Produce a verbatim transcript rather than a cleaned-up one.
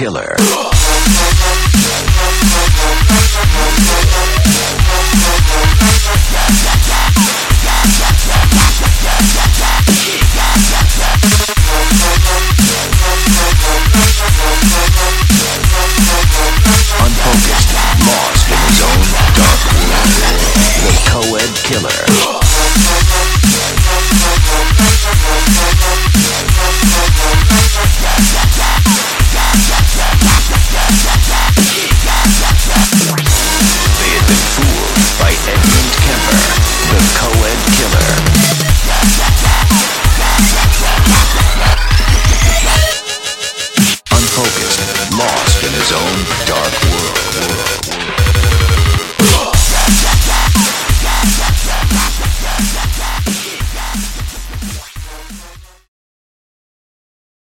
killer. Unfocused, lost in his own dark world. The co-ed killer. They had been fooled by Edmund Kemper, the co-ed killer. Unfocused, lost in his own dark